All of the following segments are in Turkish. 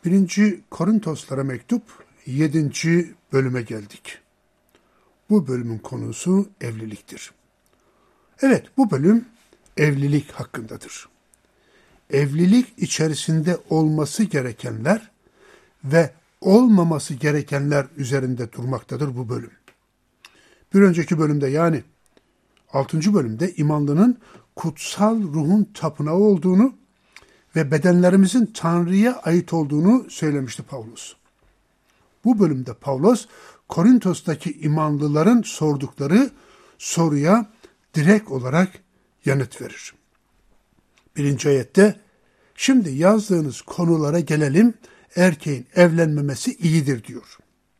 1. Korintoslara mektup 7. bölüme geldik. Bu bölümün konusu evliliktir. Evet, bu bölüm evlilik hakkındadır. Evlilik içerisinde olması gerekenler ve olmaması gerekenler üzerinde durmaktadır bu bölüm. Bir önceki bölümde yani 6. bölümde imanlının kutsal ruhun tapınağı olduğunu ve bedenlerimizin Tanrı'ya ait olduğunu söylemişti Pavlos. Bu bölümde Pavlos, Korintos'taki imanlıların sordukları soruya direkt olarak yanıt verir. 1. ayette, şimdi yazdığınız konulara gelelim, erkeğin evlenmemesi iyidir diyor.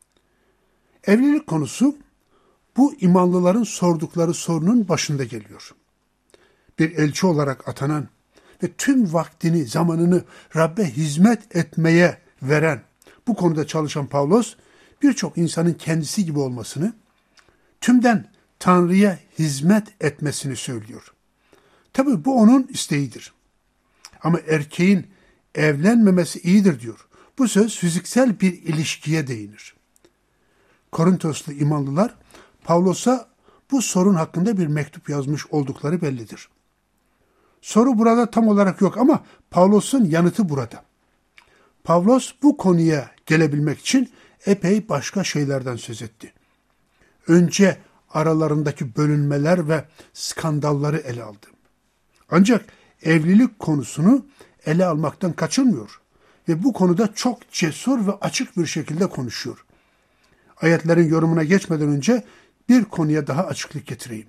Evlilik konusu, bu imanlıların sordukları sorunun başında geliyor. Bir elçi olarak atanan ve tüm vaktini, zamanını Rab'be hizmet etmeye veren, bu konuda çalışan Pavlos, birçok insanın kendisi gibi olmasını, tümden Tanrı'ya hizmet etmesini söylüyor. Tabii bu onun isteğidir. Ama erkeğin evlenmemesi iyidir diyor. Bu söz fiziksel bir ilişkiye değinir. Korintoslu imanlılar, Pavlos'a bu sorun hakkında bir mektup yazmış oldukları bellidir. Soru burada tam olarak yok ama Pavlos'un yanıtı burada. Pavlos bu konuya gelebilmek için epey başka şeylerden söz etti. Önce aralarındaki bölünmeler ve skandalları ele aldı. Ancak evlilik konusunu ele almaktan kaçınmıyor ve bu konuda çok cesur ve açık bir şekilde konuşuyor. Ayetlerin yorumuna geçmeden önce bir konuya daha açıklık getireyim.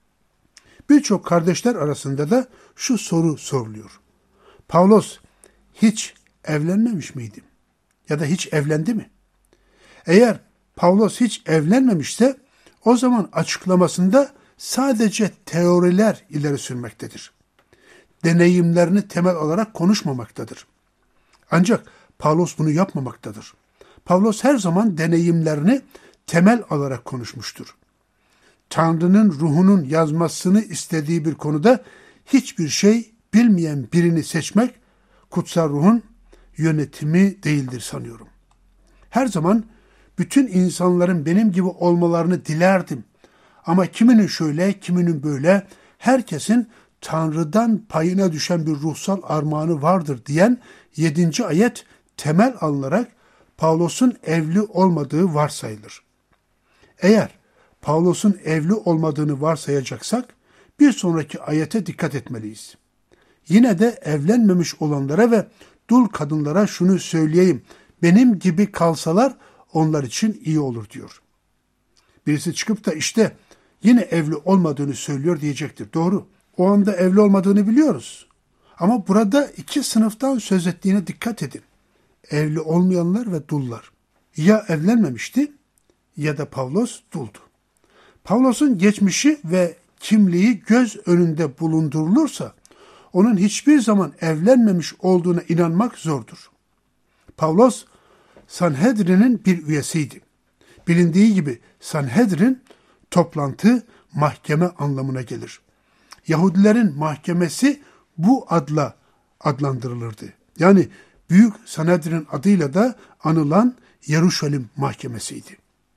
Birçok kardeşler arasında da şu soru soruluyor. Pavlos hiç evlenmemiş miydi? Ya da hiç evlendi mi? Eğer Pavlos hiç evlenmemişse o zaman açıklamasında sadece teoriler ileri sürmektedir. Deneyimlerini temel olarak konuşmamaktadır. Ancak Pavlos bunu yapmamaktadır. Pavlos her zaman deneyimlerini temel alarak konuşmuştur. Tanrı'nın ruhunun yazmasını istediği bir konuda hiçbir şey bilmeyen birini seçmek kutsal ruhun yönetimi değildir sanıyorum. Her zaman bütün insanların benim gibi olmalarını dilerdim. Ama kiminin şöyle, kiminin böyle, herkesin Tanrı'dan payına düşen bir ruhsal armağanı vardır diyen 7. ayet temel alınarak Pavlos'un evli olmadığı varsayılır. Eğer Pavlos'un evli olmadığını varsayacaksak bir sonraki ayete dikkat etmeliyiz. Yine de evlenmemiş olanlara ve dul kadınlara şunu söyleyeyim, benim gibi kalsalar onlar için iyi olur diyor. Birisi çıkıp da işte yine evli olmadığını söylüyor diyecektir. Doğru. O anda evli olmadığını biliyoruz. Ama burada iki sınıftan söz ettiğine dikkat edin. Evli olmayanlar ve dullar. Ya evlenmemişti ya da Pavlos duldu. Pavlos'un geçmişi ve kimliği göz önünde bulundurulursa onun hiçbir zaman evlenmemiş olduğuna inanmak zordur. Pavlos Sanhedrin'in bir üyesiydi. Bilindiği gibi Sanhedrin toplantı, mahkeme anlamına gelir. Yahudilerin mahkemesi bu adla adlandırılırdı. Yani Büyük Sanhedrin adıyla da anılan Yeruşalim mahkemesiydi.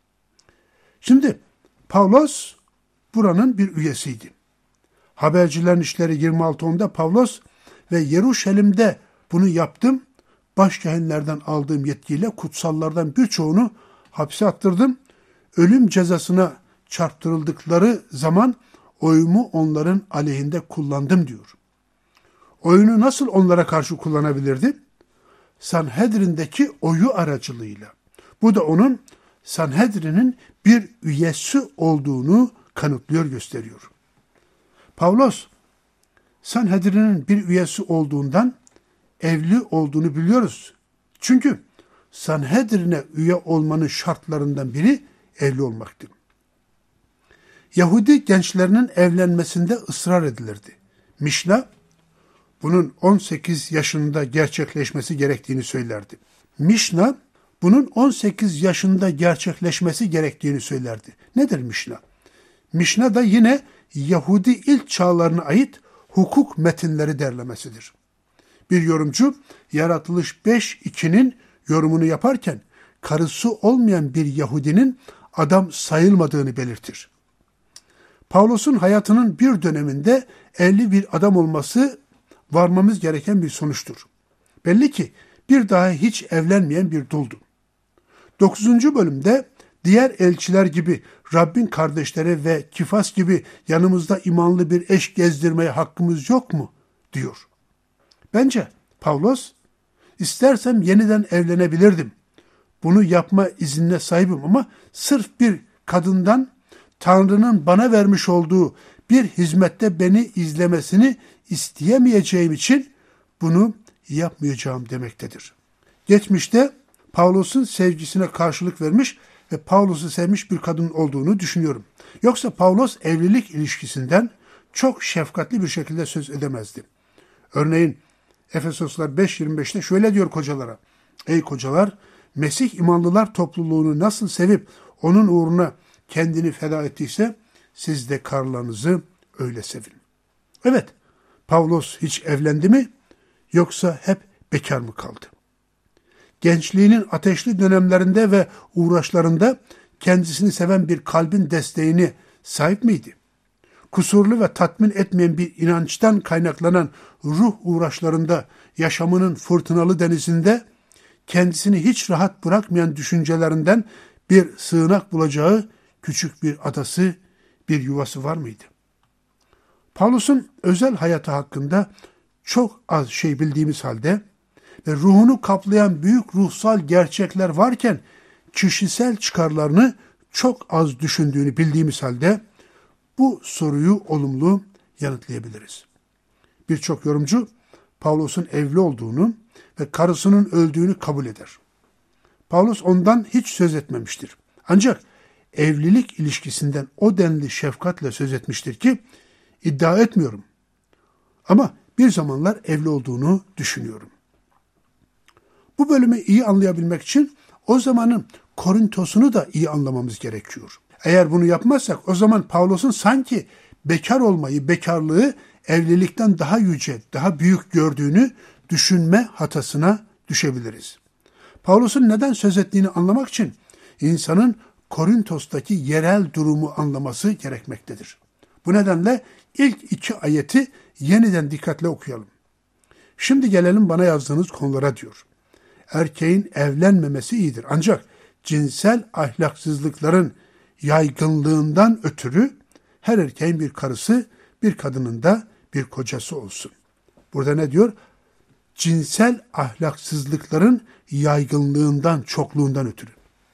Şimdi Pavlos buranın bir üyesiydi. Habercilerin İşleri 26.10'da Pavlos ve Yeruşalim'de bunu yaptım, başkahinlerden aldığım yetkiyle kutsallardan birçoğunu hapse attırdım, ölüm cezasına çarptırıldıkları zaman oyumu onların aleyhinde kullandım diyor. Oyunu nasıl onlara karşı kullanabilirdi? Sanhedrin'deki oyu aracılığıyla. Bu da onun Sanhedrin'in bir üyesi olduğunu kanıtlıyor, gösteriyor. Pavlos, Sanhedrin'in bir üyesi olduğundan evli olduğunu biliyoruz. Çünkü Sanhedrin'e üye olmanın şartlarından biri evli olmaktır. Yahudi gençlerinin evlenmesinde ısrar edilirdi. Mişna, bunun 18 yaşında gerçekleşmesi gerektiğini söylerdi. Mişna, bunun 18 yaşında gerçekleşmesi gerektiğini söylerdi. Nedir Mişna? Mişna da yine Yahudi ilk çağlarına ait hukuk metinleri derlemesidir. Bir yorumcu Yaratılış 5:2'nin yorumunu yaparken karısı olmayan bir Yahudinin adam sayılmadığını belirtir. Pavlus'un hayatının bir döneminde evli bir adam olması varmamız gereken bir sonuçtur. Belli ki bir daha hiç evlenmeyen bir duldu. 9. bölümde diğer elçiler gibi Rabbin kardeşleri ve Kifas gibi yanımızda imanlı bir eş gezdirmeye hakkımız yok mu? diyor. Bence Pavlos, istersem yeniden evlenebilirdim. Bunu yapma iznine sahibim ama sırf bir kadından Tanrı'nın bana vermiş olduğu bir hizmette beni izlemesini isteyemeyeceğim için bunu yapmayacağım demektedir. Geçmişte Pavlos'un sevgisine karşılık vermiş ve Pavlos'u sevmiş bir kadın olduğunu düşünüyorum. Yoksa Pavlos evlilik ilişkisinden çok şefkatli bir şekilde söz edemezdi. Örneğin Efesoslar 5:25'te şöyle diyor kocalara: Ey kocalar, Mesih imanlılar topluluğunu nasıl sevip onun uğruna kendini feda ettiyse siz de karılarınızı öyle sevin. Evet, Pavlos hiç evlendi mi yoksa hep bekar mı kaldı? Gençliğinin ateşli dönemlerinde ve uğraşlarında kendisini seven bir kalbin desteğine sahip miydi? Kusurlu ve tatmin etmeyen bir inançtan kaynaklanan ruh uğraşlarında, yaşamının fırtınalı denizinde kendisini hiç rahat bırakmayan düşüncelerinden bir sığınak bulacağı küçük bir adası, bir yuvası var mıydı? Pavlus'un özel hayatı hakkında çok az şey bildiğimiz halde ve ruhunu kaplayan büyük ruhsal gerçekler varken kişisel çıkarlarını çok az düşündüğünü bildiğimiz halde bu soruyu olumlu yanıtlayabiliriz. Birçok yorumcu Pavlus'un evli olduğunu ve karısının öldüğünü kabul eder. Pavlus ondan hiç söz etmemiştir. Ancak evlilik ilişkisinden o denli şefkatle söz etmiştir ki iddia etmiyorum. Ama bir zamanlar evli olduğunu düşünüyorum. Bu bölümü iyi anlayabilmek için o zamanın Korintos'unu da iyi anlamamız gerekiyor. Eğer bunu yapmazsak o zaman Pavlus'un sanki bekar olmayı, bekarlığı evlilikten daha yüce, daha büyük gördüğünü düşünme hatasına düşebiliriz. Pavlus'un neden söz ettiğini anlamak için insanın Korintos'taki yerel durumu anlaması gerekmektedir. Bu nedenle ilk 2 ayeti yeniden dikkatle okuyalım. Şimdi gelelim bana yazdığınız konulara diyor. Erkeğin evlenmemesi iyidir. Ancak cinsel ahlaksızlıkların yaygınlığından ötürü her erkeğin bir karısı, bir kadının da bir kocası olsun. Burada ne diyor? Cinsel ahlaksızlıkların yaygınlığından, çokluğundan ötürü.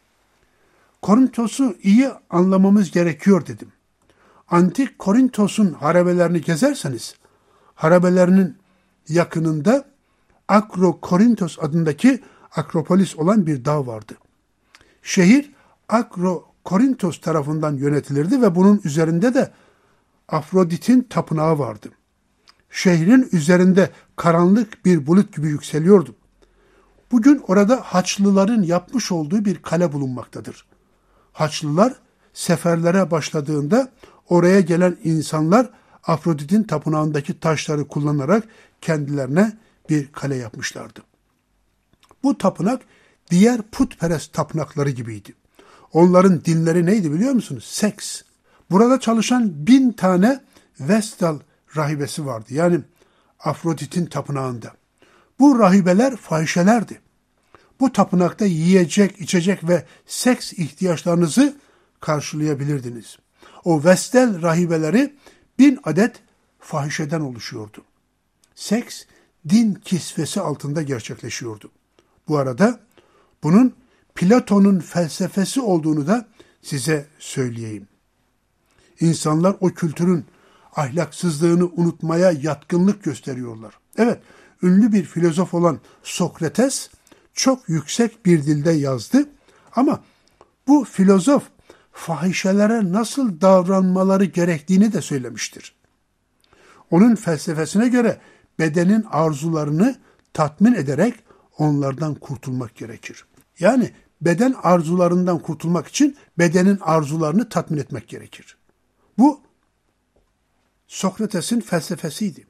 Korintos'u iyi anlamamız gerekiyor dedim. Antik Korintos'un harabelerini gezerseniz, harabelerinin yakınında Akrokorintos adındaki Akropolis olan bir dağ vardı. Şehir Akrokorintos tarafından yönetilirdi ve bunun üzerinde de Afrodit'in tapınağı vardı. Şehrin üzerinde karanlık bir bulut gibi yükseliyordu. Bugün orada Haçlıların yapmış olduğu bir kale bulunmaktadır. Haçlılar seferlere başladığında oraya gelen insanlar Afrodit'in tapınağındaki taşları kullanarak kendilerine bir kale yapmışlardı. Bu tapınak diğer putperest tapınakları gibiydi. Onların dinleri neydi biliyor musunuz? Seks. Burada çalışan 1000 tane Vestal rahibesi vardı. Yani Afrodit'in tapınağında. Bu rahibeler fahişelerdi. Bu tapınakta yiyecek, içecek ve seks ihtiyaçlarınızı karşılayabilirdiniz. O Vestal rahibeleri 1000 adet fahişeden oluşuyordu. Seks din kisvesi altında gerçekleşiyordu. Bu arada bunun Platon'un felsefesi olduğunu da size söyleyeyim. İnsanlar o kültürün ahlaksızlığını unutmaya yatkınlık gösteriyorlar. Evet, ünlü bir filozof olan Sokrates çok yüksek bir dilde yazdı ama bu filozof fahişelere nasıl davranmaları gerektiğini de söylemiştir. Onun felsefesine göre bedenin arzularını tatmin ederek onlardan kurtulmak gerekir. Yani beden arzularından kurtulmak için bedenin arzularını tatmin etmek gerekir. Bu Sokrates'in felsefesiydi.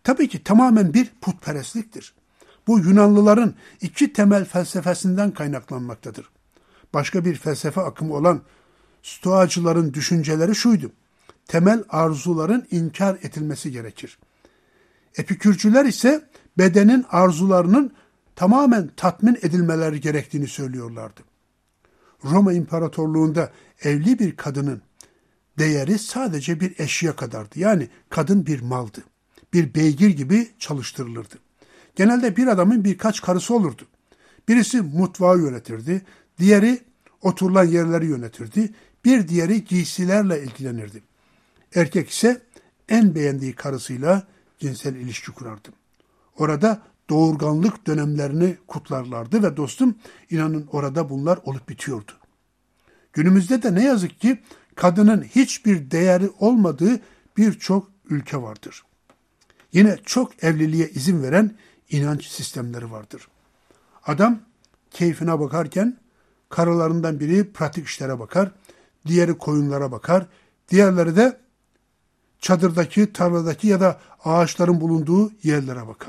Tabii ki tamamen bir putperestliktir. Bu Yunanlıların iki temel felsefesinden kaynaklanmaktadır. Başka bir felsefe akımı olan Stoacıların düşünceleri şuydu: temel arzuların inkar edilmesi gerekir. Epikürcüler ise bedenin arzularının tamamen tatmin edilmeleri gerektiğini söylüyorlardı. Roma İmparatorluğu'nda evli bir kadının değeri sadece bir eşya kadardı. Yani kadın bir maldı. Bir beygir gibi çalıştırılırdı. Genelde bir adamın birkaç karısı olurdu. Birisi mutfağı yönetirdi, diğeri oturulan yerleri yönetirdi, bir diğeri giysilerle ilgilenirdi. Erkek ise en beğendiği karısıyla cinsel ilişki kurardı. Orada doğurganlık dönemlerini kutlarlardı ve dostum, inanın orada bunlar olup bitiyordu. Günümüzde de ne yazık ki kadının hiçbir değeri olmadığı birçok ülke vardır. Yine çok evliliğe izin veren inanç sistemleri vardır. Adam keyfine bakarken karılarından biri pratik işlere bakar, diğeri koyunlara bakar, diğerleri de çadırdaki, tarladaki ya da ağaçların bulunduğu yerlere bakar.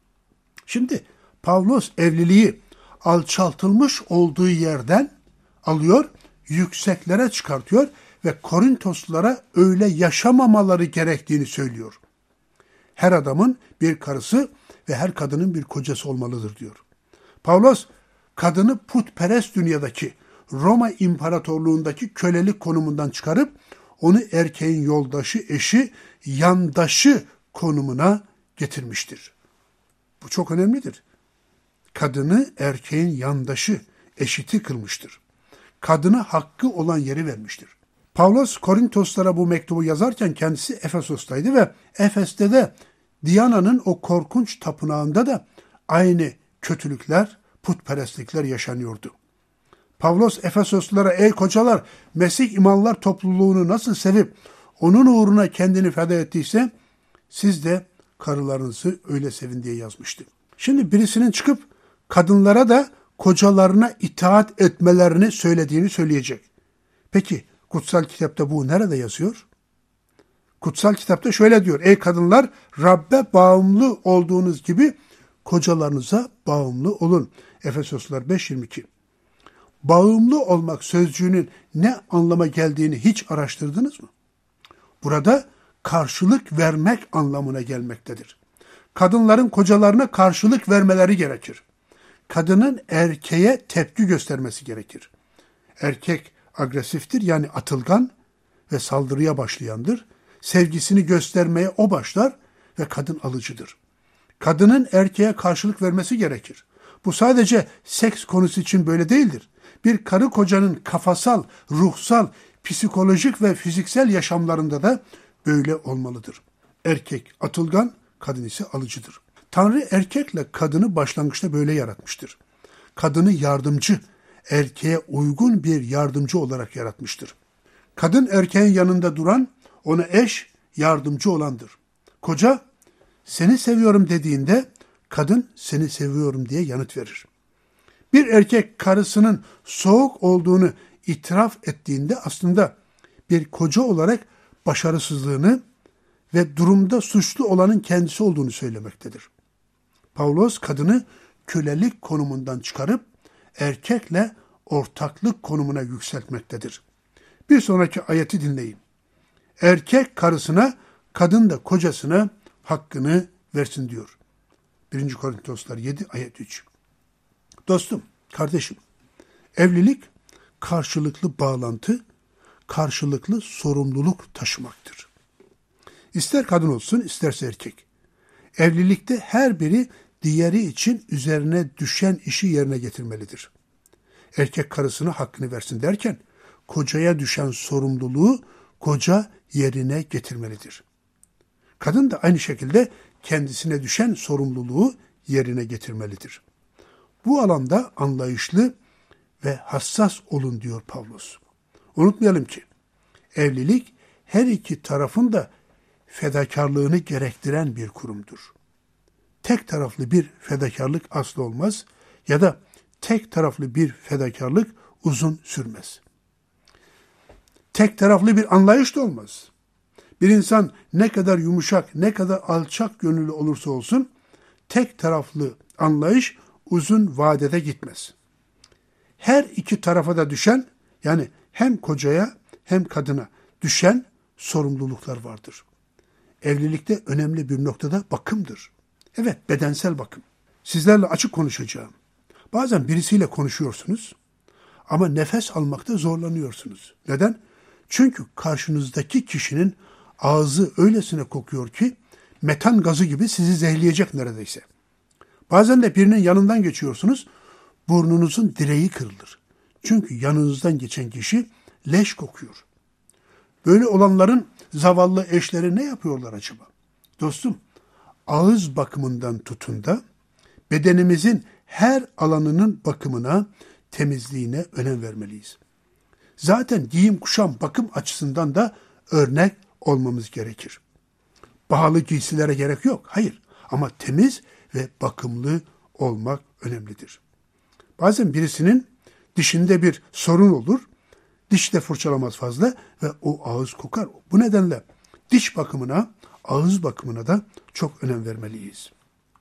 Şimdi Pavlos evliliği alçaltılmış olduğu yerden alıyor, yükseklere çıkartıyor ve Korintoslulara öyle yaşamamaları gerektiğini söylüyor. Her adamın bir karısı ve her kadının bir kocası olmalıdır diyor. Pavlos, kadını putperest dünyadaki Roma İmparatorluğundaki kölelik konumundan çıkarıp onu erkeğin yoldaşı, eşi, yandaşı konumuna getirmiştir. Bu çok önemlidir. Kadını erkeğin yandaşı, eşiti kılmıştır. Kadına hakkı olan yeri vermiştir. Pavlos Korintoslara bu mektubu yazarken kendisi Efesos'taydı ve Efes'te de Diana'nın o korkunç tapınağında da aynı kötülükler, putperestlikler yaşanıyordu. Pavlos Efesoslulara, ey kocalar, Mesih imanlar topluluğunu nasıl sevip onun uğruna kendini feda ettiyse siz de karılarınızı öyle sevin diye yazmıştı. Şimdi birisinin çıkıp kadınlara da kocalarına itaat etmelerini söylediğini söyleyecek. Peki kutsal kitapta bu nerede yazıyor? Kutsal kitapta şöyle diyor: ey kadınlar, Rabbe bağımlı olduğunuz gibi kocalarınıza bağımlı olun. Efesoslar 5:22. Bağımlı olmak sözcüğünün ne anlama geldiğini hiç araştırdınız mı? Burada karşılık vermek anlamına gelmektedir. Kadınların kocalarına karşılık vermeleri gerekir. Kadının erkeğe tepki göstermesi gerekir. Erkek agresiftir, yani atılgan ve saldırıya başlayandır. Sevgisini göstermeye o başlar ve kadın alıcıdır. Kadının erkeğe karşılık vermesi gerekir. Bu sadece seks konusu için böyle değildir. Bir karı kocanın kafasal, ruhsal, psikolojik ve fiziksel yaşamlarında da böyle olmalıdır. Erkek atılgan, kadın ise alıcıdır. Tanrı erkekle kadını başlangıçta böyle yaratmıştır. Kadını yardımcı, erkeğe uygun bir yardımcı olarak yaratmıştır. Kadın erkeğin yanında duran, ona eş, yardımcı olandır. Koca, seni seviyorum dediğinde kadın seni seviyorum diye yanıt verir. Bir erkek karısının soğuk olduğunu itiraf ettiğinde aslında bir koca olarak başarısızlığını ve durumda suçlu olanın kendisi olduğunu söylemektedir. Pavlos kadını kölelik konumundan çıkarıp erkekle ortaklık konumuna yükseltmektedir. Bir sonraki ayeti dinleyin. Erkek karısına, kadın da kocasına hakkını versin diyor. 1. Korintoslar 7 ayet 3. Dostum, kardeşim, evlilik karşılıklı bağlantı, karşılıklı sorumluluk taşımaktır. İster kadın olsun, isterse erkek. Evlilikte her biri diğeri için üzerine düşen işi yerine getirmelidir. Erkek karısına hakkını versin derken, kocaya düşen sorumluluğu koca yerine getirmelidir. Kadın da aynı şekilde kendisine düşen sorumluluğu yerine getirmelidir. Bu alanda anlayışlı ve hassas olun diyor Pavlos. Unutmayalım ki evlilik her iki tarafın da fedakarlığını gerektiren bir kurumdur. Tek taraflı bir fedakarlık asla olmaz ya da tek taraflı bir fedakarlık uzun sürmez. Tek taraflı bir anlayış da olmaz. Bir insan ne kadar yumuşak, ne kadar alçak gönüllü olursa olsun, tek taraflı anlayış uzun vadede gitmez. Her iki tarafa da düşen, yani hem kocaya hem kadına düşen sorumluluklar vardır. Evlilikte önemli bir noktada bakımdır. Evet, bedensel bakım. Sizlerle açık konuşacağım. Bazen birisiyle konuşuyorsunuz ama nefes almakta zorlanıyorsunuz. Neden? Çünkü karşınızdaki kişinin ağzı öylesine kokuyor ki metan gazı gibi sizi zehirleyecek neredeyse. Bazen de birinin yanından geçiyorsunuz, burnunuzun direği kırılır. Çünkü yanınızdan geçen kişi leş kokuyor. Böyle olanların zavallı eşleri ne yapıyorlar acaba? Dostum, ağız bakımından tutun da bedenimizin her alanının bakımına, temizliğine önem vermeliyiz. Zaten giyim kuşam bakım açısından da örnek olmamız gerekir. Pahalı giysilere gerek yok. Hayır. Ama temiz ve bakımlı olmak önemlidir. Bazen birisinin dişinde bir sorun olur. Diş de fırçalamaz fazla ve o ağız kokar. Bu nedenle diş bakımına, ağız bakımına da çok önem vermeliyiz.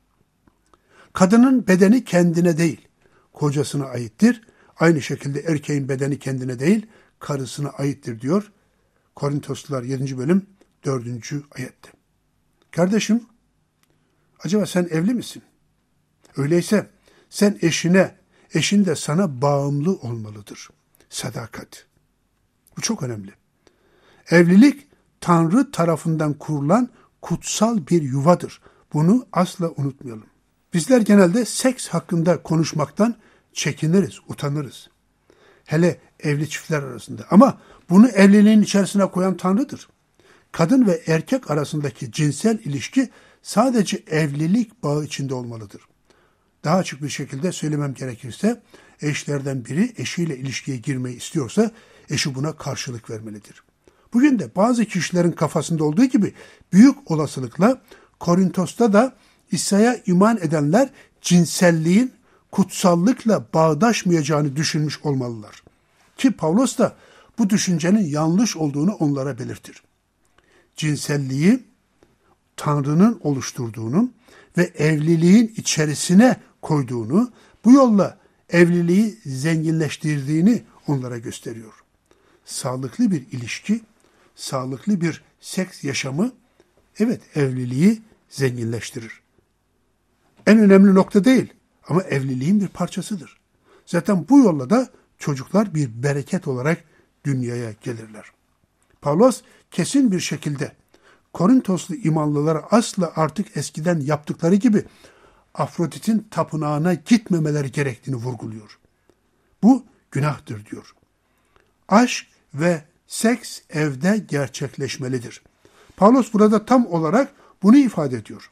Kadının bedeni kendine değil, kocasına aittir. Aynı şekilde erkeğin bedeni kendine değil, karısına aittir diyor Korintoslular 7. bölüm 4. ayette. Kardeşim, acaba sen evli misin? Öyleyse sen eşine, eşin de sana bağımlı olmalıdır. Sadakat. Bu çok önemli. Evlilik Tanrı tarafından kurulan kutsal bir yuvadır. Bunu asla unutmayalım. Bizler genelde seks hakkında konuşmaktan çekiniriz, utanırız. Hele evli çiftler arasında. Ama bunu evliliğin içerisine koyan Tanrı'dır. Kadın ve erkek arasındaki cinsel ilişki sadece evlilik bağı içinde olmalıdır. Daha açık bir şekilde söylemem gerekirse, eşlerden biri eşiyle ilişkiye girmeyi istiyorsa, eşi buna karşılık vermelidir. Bugün de bazı kişilerin kafasında olduğu gibi büyük olasılıkla Korintos'ta da İsa'ya iman edenler cinselliğin kutsallıkla bağdaşmayacağını düşünmüş olmalılar. Ki Pavlos da bu düşüncenin yanlış olduğunu onlara belirtir. Cinselliği Tanrı'nın oluşturduğunu ve evliliğin içerisine koyduğunu, bu yolla evliliği zenginleştirdiğini onlara gösteriyor. Sağlıklı bir ilişki, sağlıklı bir seks yaşamı, evet evliliği zenginleştirir. En önemli nokta değil ama evliliğin bir parçasıdır. Zaten bu yolla da çocuklar bir bereket olarak dünyaya gelirler. Pavlos kesin bir şekilde Korintoslu imanlılara asla artık eskiden yaptıkları gibi Afrodit'in tapınağına gitmemeleri gerektiğini vurguluyor. Bu günahtır diyor. Aşk ve seks evde gerçekleşmelidir. Pavlos burada tam olarak bunu ifade ediyor.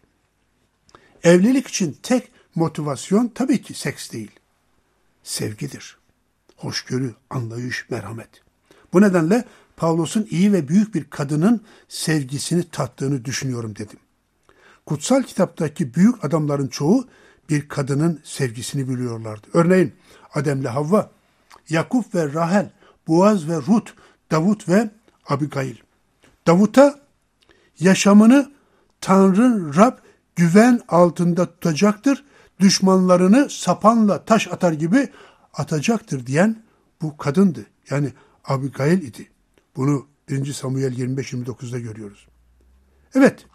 Evlilik için tek motivasyon tabii ki seks değil. Sevgidir. Hoşgörü, anlayış, merhamet. Bu nedenle Pavlos'un iyi ve büyük bir kadının sevgisini tattığını düşünüyorum dedim. Kutsal kitaptaki büyük adamların çoğu bir kadının sevgisini biliyorlardı. Örneğin Adem'le Havva, Yakup ve Rahel, Boaz ve Rut, Davut ve Abigail. Davut'a yaşamını Tanrı Rab güven altında tutacaktır, düşmanlarını sapanla taş atar gibi atacaktır diyen bu kadındı. Yani Abigail idi. Bunu 1. Samuel 25-29'da görüyoruz. Evet,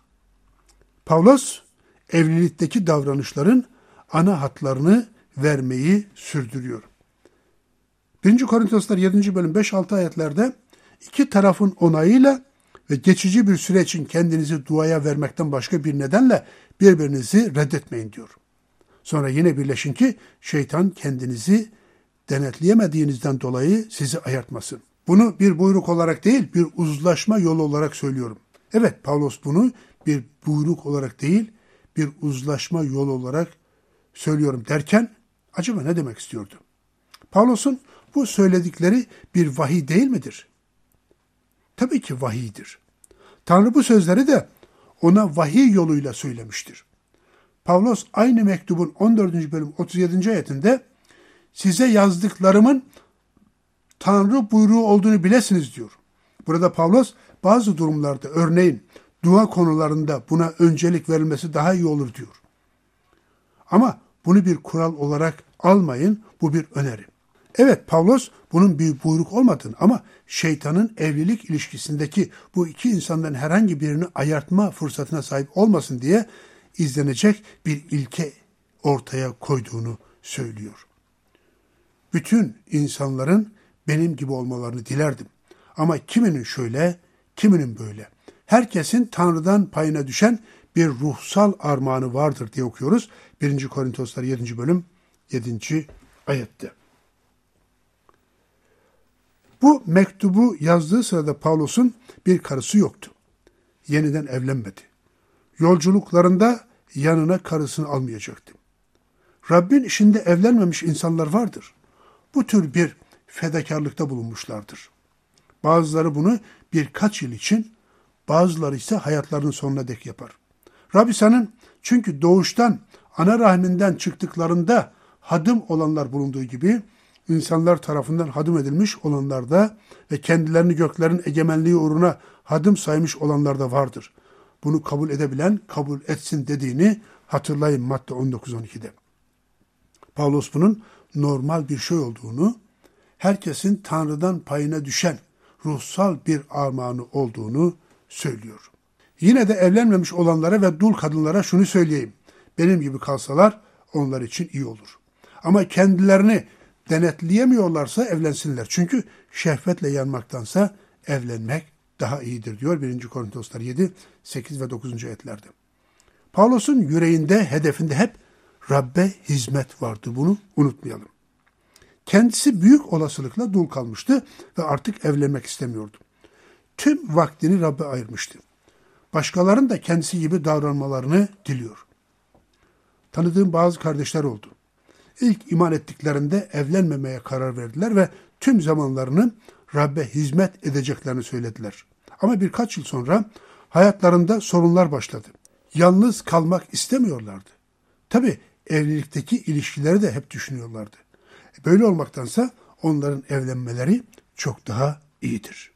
Pavlos evlilikteki davranışların ana hatlarını vermeyi sürdürüyor. 1. Korintoslar 7. bölüm 5-6 ayetlerde iki tarafın onayıyla ve geçici bir süre için kendinizi duaya vermekten başka bir nedenle birbirinizi reddetmeyin diyor. Sonra yine birleşin ki şeytan kendinizi denetleyemediğinizden dolayı sizi ayartmasın. Bunu bir buyruk olarak değil, bir uzlaşma yolu olarak söylüyorum. Evet, Pavlos bunu bir buyruk olarak değil, bir uzlaşma yolu olarak söylüyorum derken acaba ne demek istiyordu? Pavlos'un bu söyledikleri bir vahiy değil midir? Tabii ki vahiydir. Tanrı bu sözleri de ona vahiy yoluyla söylemiştir. Pavlos aynı mektubun 14. bölüm 37. ayetinde size yazdıklarımın Tanrı buyruğu olduğunu bilesiniz diyor. Burada Pavlos bazı durumlarda örneğin dua konularında buna öncelik verilmesi daha iyi olur diyor. Ama bunu bir kural olarak almayın, bu bir öneri. Evet, Pavlos bunun bir buyruk olmadığını ama şeytanın evlilik ilişkisindeki bu iki insandan herhangi birini ayartma fırsatına sahip olmasın diye izlenecek bir ilke ortaya koyduğunu söylüyor. Bütün insanların benim gibi olmalarını dilerdim. Ama kiminin şöyle, kiminin böyle. Herkesin Tanrı'dan payına düşen bir ruhsal armağanı vardır diye okuyoruz. 1. Korintoslar 7. bölüm 7. ayette. Bu mektubu yazdığı sırada Pavlos'un bir karısı yoktu. Yeniden evlenmedi. Yolculuklarında yanına karısını almayacaktı. Rabbin işinde evlenmemiş insanlar vardır. Bu tür bir fedakarlıkta bulunmuşlardır. Bazıları bunu birkaç yıl için, bazıları ise hayatlarının sonuna dek yapar. Rab İsa'nın çünkü doğuştan ana rahminden çıktıklarında hadım olanlar bulunduğu gibi insanlar tarafından hadım edilmiş olanlar da ve kendilerini göklerin egemenliği uğruna hadım saymış olanlar da vardır. Bunu kabul edebilen kabul etsin dediğini hatırlayın madde 19-12'de. Pavlos bunun normal bir şey olduğunu, herkesin Tanrı'dan payına düşen ruhsal bir armağanı olduğunu söylüyor. Yine de evlenmemiş olanlara ve dul kadınlara şunu söyleyeyim. Benim gibi kalsalar onlar için iyi olur. Ama kendilerini denetleyemiyorlarsa evlensinler. Çünkü şehvetle yanmaktansa evlenmek daha iyidir diyor 1. Korintoslar 7, 8 ve 9. ayetlerde. Pavlos'un yüreğinde, hedefinde hep Rabbe hizmet vardı. Bunu unutmayalım. Kendisi büyük olasılıkla dul kalmıştı ve artık evlenmek istemiyordu. Tüm vaktini Rabbe ayırmıştı. Başkalarının da kendisi gibi davranmalarını diliyor. Tanıdığım bazı kardeşler oldu. İlk iman ettiklerinde evlenmemeye karar verdiler ve tüm zamanlarını Rabbe hizmet edeceklerini söylediler. Ama birkaç yıl sonra hayatlarında sorunlar başladı. Yalnız kalmak istemiyorlardı. Tabii evlilikteki ilişkileri de hep düşünüyorlardı. Böyle olmaktansa onların evlenmeleri çok daha iyidir.